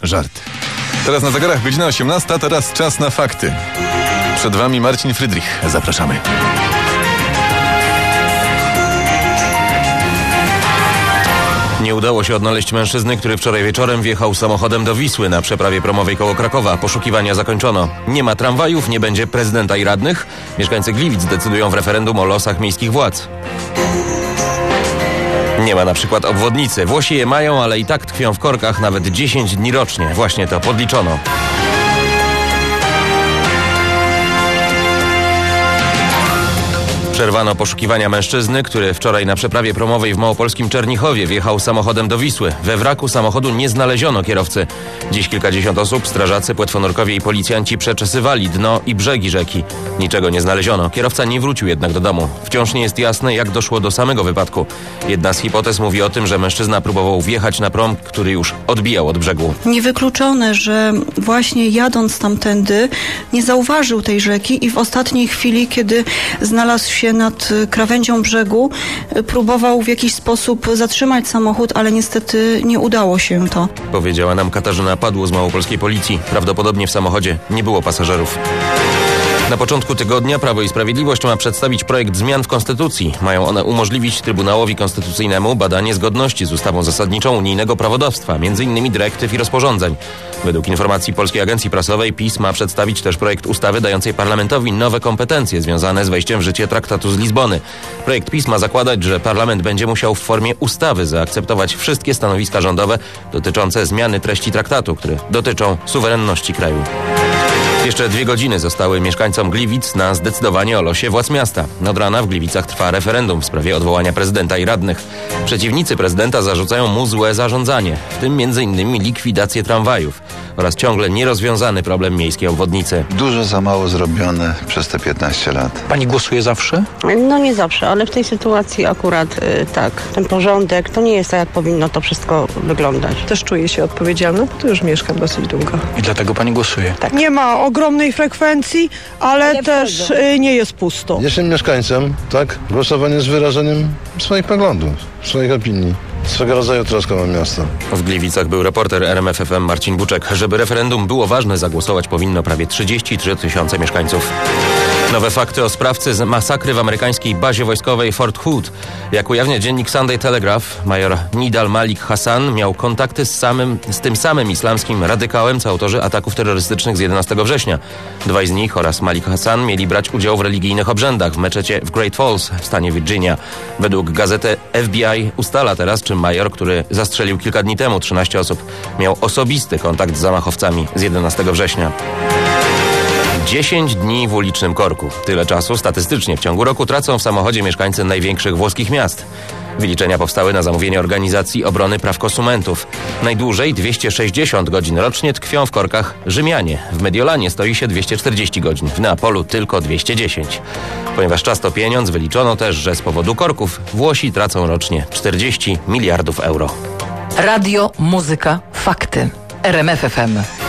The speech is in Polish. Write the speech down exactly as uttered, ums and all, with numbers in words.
żarty. Teraz na zegarach godzina osiemnasta, teraz czas na fakty. Przed wami Marcin Frydrich. Zapraszamy. Nie udało się odnaleźć mężczyzny, który wczoraj wieczorem wjechał samochodem do Wisły na przeprawie promowej koło Krakowa. Poszukiwania zakończono. Nie ma tramwajów, nie będzie prezydenta i radnych. Mieszkańcy Gliwic decydują w referendum o losach miejskich władz. Nie ma na przykład obwodnicy. Włosi je mają, ale i tak tkwią w korkach nawet dziesięć dni rocznie. Właśnie to podliczono. Przerwano poszukiwania mężczyzny, który wczoraj na przeprawie promowej w małopolskim Czernichowie wjechał samochodem do Wisły. We wraku samochodu nie znaleziono kierowcy. Dziś kilkadziesiąt osób, strażacy, płetwonurkowie i policjanci przeczesywali dno i brzegi rzeki. Niczego nie znaleziono. Kierowca nie wrócił jednak do domu. Wciąż nie jest jasne, jak doszło do samego wypadku. Jedna z hipotez mówi o tym, że mężczyzna próbował wjechać na prom, który już odbijał od brzegu. Niewykluczone, że właśnie jadąc tamtędy nie zauważył tej rzeki i w ostatniej chwili, kiedy znalazł się nad krawędzią brzegu, próbował w jakiś sposób zatrzymać samochód, ale niestety nie udało się to. Powiedziała nam Katarzyna Padło z małopolskiej policji. Prawdopodobnie w samochodzie nie było pasażerów. Na początku tygodnia Prawo i Sprawiedliwość ma przedstawić projekt zmian w Konstytucji. Mają one umożliwić Trybunałowi Konstytucyjnemu badanie zgodności z ustawą zasadniczą unijnego prawodawstwa, między innymi dyrektyw i rozporządzeń. Według informacji Polskiej Agencji Prasowej PiS ma przedstawić też projekt ustawy dającej parlamentowi nowe kompetencje związane z wejściem w życie traktatu z Lizbony. Projekt PiS ma zakładać, że parlament będzie musiał w formie ustawy zaakceptować wszystkie stanowiska rządowe dotyczące zmiany treści traktatu, które dotyczą suwerenności kraju. Jeszcze dwie godziny zostały mieszkańcom Gliwic na zdecydowanie o losie władz miasta. Od rana w Gliwicach trwa referendum w sprawie odwołania prezydenta i radnych. Przeciwnicy prezydenta zarzucają mu złe zarządzanie, w tym między innymi likwidację tramwajów oraz ciągle nierozwiązany problem miejskiej obwodnicy. Dużo za mało zrobione przez te piętnaście lat. Pani głosuje zawsze? No nie zawsze, ale w tej sytuacji akurat y, tak. Ten porządek to nie jest tak, jak powinno to wszystko wyglądać. Też czuję się odpowiedzialna, bo tu już mieszkam dosyć długo. I dlatego pani głosuje? Tak. Nie ma ogromnej frekwencji, ale Ale też wchodzą. y, nie jest pusto. Jestem mieszkańcem, tak? Głosowanie jest wyrażeniem swoich poglądów, swoich opinii. Swego rodzaju troską o miasto. W Gliwicach był reporter R M F F M Marcin Buczek. Żeby referendum było ważne, zagłosować powinno prawie trzydzieści trzy tysiące mieszkańców. Nowe fakty o sprawcy z masakry w amerykańskiej bazie wojskowej Fort Hood. Jak ujawnia dziennik Sunday Telegraph, major Nidal Malik Hassan miał kontakty z, samym, z tym samym islamskim radykałem, co autorzy ataków terrorystycznych z jedenastego września. Dwaj z nich oraz Malik Hassan mieli brać udział w religijnych obrzędach w meczecie w Great Falls w stanie Virginia. Według gazety F B I ustala teraz, czy major, który zastrzelił kilka dni temu trzynaście osób, miał osobisty kontakt z zamachowcami z jedenastego września. dziesięć dni w ulicznym korku. Tyle czasu statystycznie w ciągu roku tracą w samochodzie mieszkańcy największych włoskich miast. Wyliczenia powstały na zamówienie Organizacji Obrony Praw Konsumentów. Najdłużej dwieście sześćdziesiąt godzin rocznie tkwią w korkach Rzymianie. W Mediolanie stoi się dwieście czterdzieści godzin, w Neapolu tylko dwieście dziesięć. Ponieważ czas to pieniądz, wyliczono też, że z powodu korków Włosi tracą rocznie czterdzieści miliardów euro. Radio, muzyka, fakty. R M F F M.